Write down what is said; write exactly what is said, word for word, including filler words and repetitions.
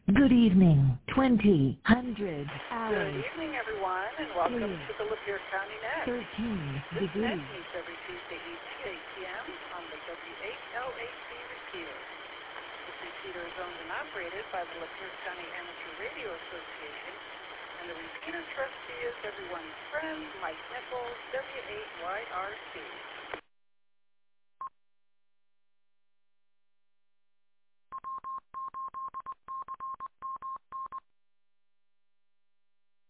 Good evening. twenty, one hundred Good hours. evening, everyone, and welcome Eight, to the Lapeer County Net. thirteen This net degrees. meets every Tuesday evening at eight p.m. on the W H L A C repeater. This repeater is owned and operated by the Lapeer County Amateur Radio Association, and the repeater trustee is everyone's friend, Mike Nichols, W eight Y R C.